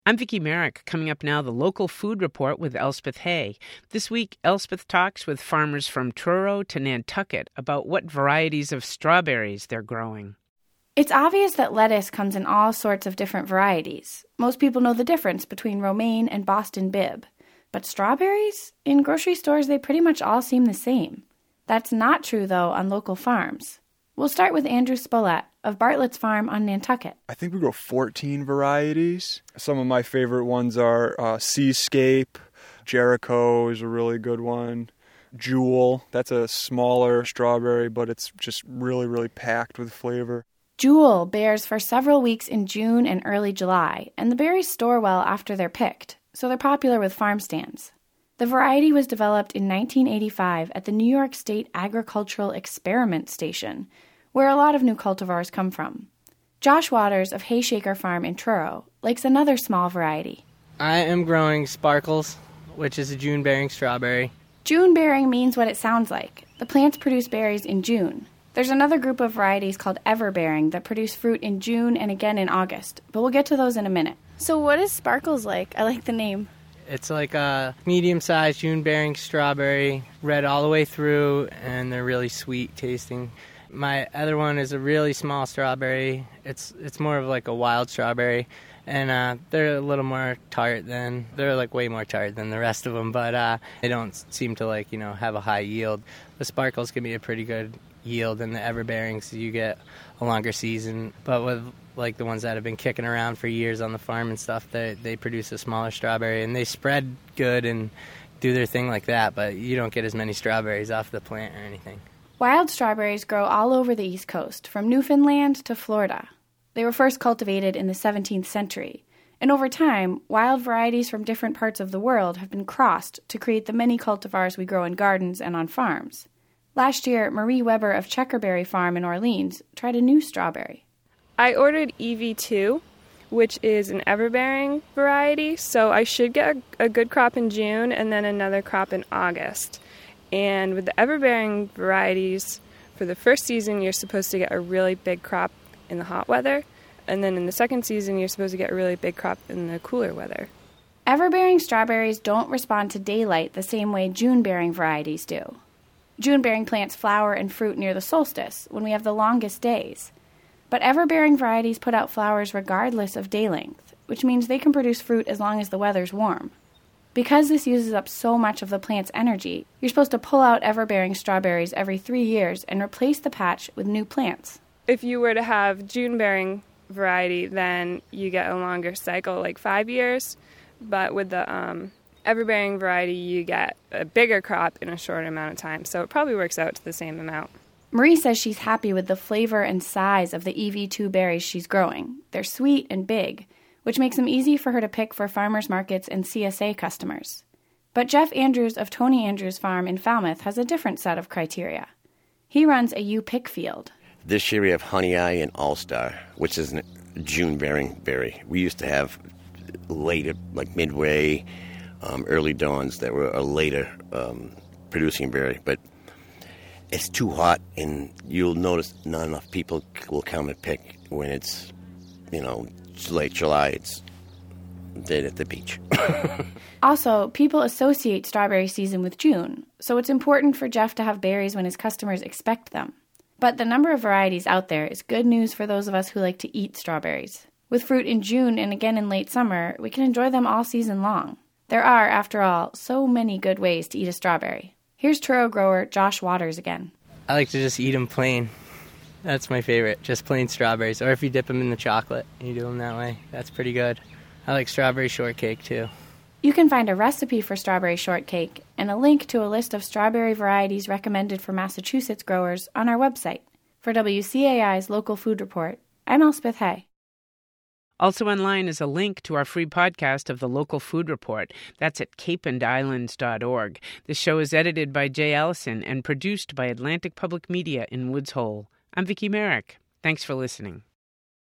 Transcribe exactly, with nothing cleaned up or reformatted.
I'm Vicki Merrick. Coming up now, the local food report with Elspeth Hay. This week, Elspeth talks with farmers from Truro to Nantucket about what varieties of strawberries they're growing. It's obvious that lettuce comes in all sorts of different varieties. Most people know the difference between romaine and Boston Bib. But strawberries? In grocery stores, they pretty much all seem the same. That's not true, though, on local farms. We'll start with Andrew Spolette of Bartlett's Farm on Nantucket. I think we grow fourteen varieties. Some of my favorite ones are uh, Seascape. Jericho is a really good one. Jewel, that's a smaller strawberry, but it's just really, really packed with flavor. Jewel bears for several weeks in June and early July, and the berries store well after they're picked, so they're popular with farm stands. The variety was developed in nineteen eighty-five at the New York State Agricultural Experiment Station, where a lot of new cultivars come from. Josh Waters of Hayshaker Farm in Truro likes another small variety. I am growing Sparkles, which is a June-bearing strawberry. June-bearing means what it sounds like. The plants produce berries in June. There's another group of varieties called Ever-bearing that produce fruit in June and again in August, but we'll get to those in a minute. So what is Sparkles like? I like the name. It's like a medium-sized June-bearing strawberry, red all the way through, and they're really sweet tasting. My other one is a really small strawberry. It's it's more of like a wild strawberry, and uh, they're a little more tart than, they're like way more tart than the rest of them, but uh, they don't seem to like, you know, have a high yield. The Sparkles can be a pretty good yield, and the Ever-bearings, you get a longer season, but with like the ones that have been kicking around for years on the farm and stuff, they they produce a smaller strawberry, and they spread good and do their thing like that, but you don't get as many strawberries off the plant or anything. Wild strawberries grow all over the East Coast, from Newfoundland to Florida. They were first cultivated in the seventeenth century, and over time, wild varieties from different parts of the world have been crossed to create the many cultivars we grow in gardens and on farms. Last year, Marie Weber of Checkerberry Farm in Orleans tried a new strawberry. I ordered E V two, which is an Ever-bearing variety, so I should get a, a good crop in June and then another crop in August. And with the Ever-bearing varieties, for the first season, you're supposed to get a really big crop in the hot weather, and then in the second season, you're supposed to get a really big crop in the cooler weather. Ever-bearing strawberries don't respond to daylight the same way June-bearing varieties do. June-bearing plants flower and fruit near the solstice, when we have the longest days. But ever-bearing varieties put out flowers regardless of day length, which means they can produce fruit as long as the weather's warm. Because this uses up so much of the plant's energy, you're supposed to pull out ever-bearing strawberries every three years and replace the patch with new plants. If you were to have June-bearing variety, then you get a longer cycle, like five years. But with the um, Ever-bearing variety, you get a bigger crop in a shorter amount of time. So it probably works out to the same amount. Marie says she's happy with the flavor and size of the E V two berries she's growing. They're sweet and big, which makes them easy for her to pick for farmers markets and C S A customers. But Jeff Andrews of Tony Andrews Farm in Falmouth has a different set of criteria. He runs a U-pick field. This year we have Honey Eye and All-Star, which is a June-bearing berry. We used to have later, like midway, um, early dawns that were a later um, producing berry, but it's too hot, and you'll notice not enough people will come and pick when it's, you know, late July. It's dead at the beach. Also, people associate strawberry season with June, so it's important for Jeff to have berries when his customers expect them. But the number of varieties out there is good news for those of us who like to eat strawberries. With fruit in June and again in late summer, we can enjoy them all season long. There are, after all, so many good ways to eat a strawberry. Here's Truro grower Josh Waters again. I like to just eat them plain. That's my favorite, just plain strawberries. Or if you dip them in the chocolate and you do them that way, that's pretty good. I like strawberry shortcake, too. You can find a recipe for strawberry shortcake and a link to a list of strawberry varieties recommended for Massachusetts growers on our website. For W C A I's Local Food Report, I'm Elspeth Hay. Also online is a link to our free podcast of the Local Food Report. That's at cape and islands dot org. This show is edited by Jay Allison and produced by Atlantic Public Media in Woods Hole. I'm Vicki Merrick. Thanks for listening.